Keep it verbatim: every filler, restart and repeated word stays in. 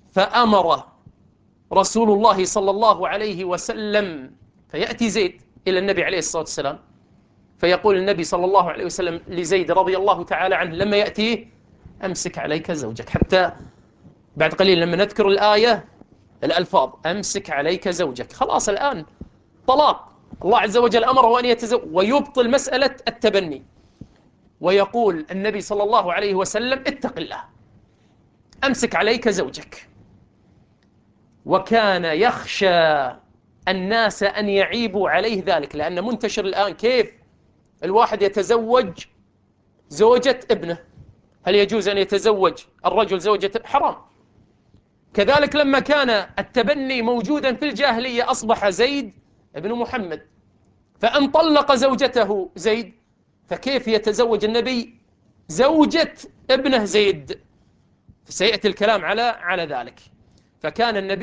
فأمر رسول الله صلى الله عليه وسلم، فيأتي زيد إلى النبي عليه الصلاة والسلام، فيقول النبي صلى الله عليه وسلم لزيد رضي الله تعالى عنه لما يأتيه: أمسك عليك زوجك. حتى بعد قليل لما نذكر الآية الألفاظ: أمسك عليك زوجك، خلاص الآن طلاق. الله عز وجل أمره أن يتزوج ويبطل مسألة التبني، ويقول النبي صلى الله عليه وسلم: اتق الله، أمسك عليك زوجك. وكان يخشى الناس أن يعيبوا عليه ذلك، لأن منتشر الآن كيف الواحد يتزوج زوجة ابنه. هل يجوز أن يتزوج الرجل زوجة؟ حرام. كذلك لما كان التبني موجودا في الجاهلية أصبح زيد ابن محمد، فأن طلق زوجته زيد، فكيف يتزوج النبي زوجة ابنه زيد؟ سيأتي الكلام على على ذلك. فكان النبي